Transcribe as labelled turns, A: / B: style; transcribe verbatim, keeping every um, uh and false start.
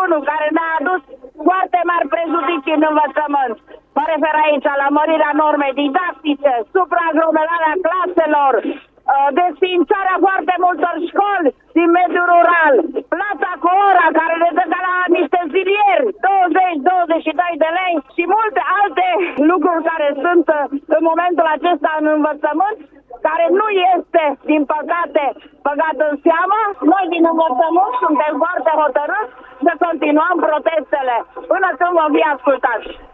A: unu care ne-a adus foarte mari prejudicii în învățământ. Mă refer aici la mărirea normei didactice, supraaglomerarea claselor, desființarea foarte multor școli din mediul rural, plata cu ora care le dă ca la niște zilieri, douăzeci douăzeci și doi de lei și multe alte lucruri care sunt în momentul acesta în învățământ, care nu este, din păcate, băgat în seamă. Noi din învățământ suntem foarte hotărâți să continuăm protestele până când vom fi ascultați.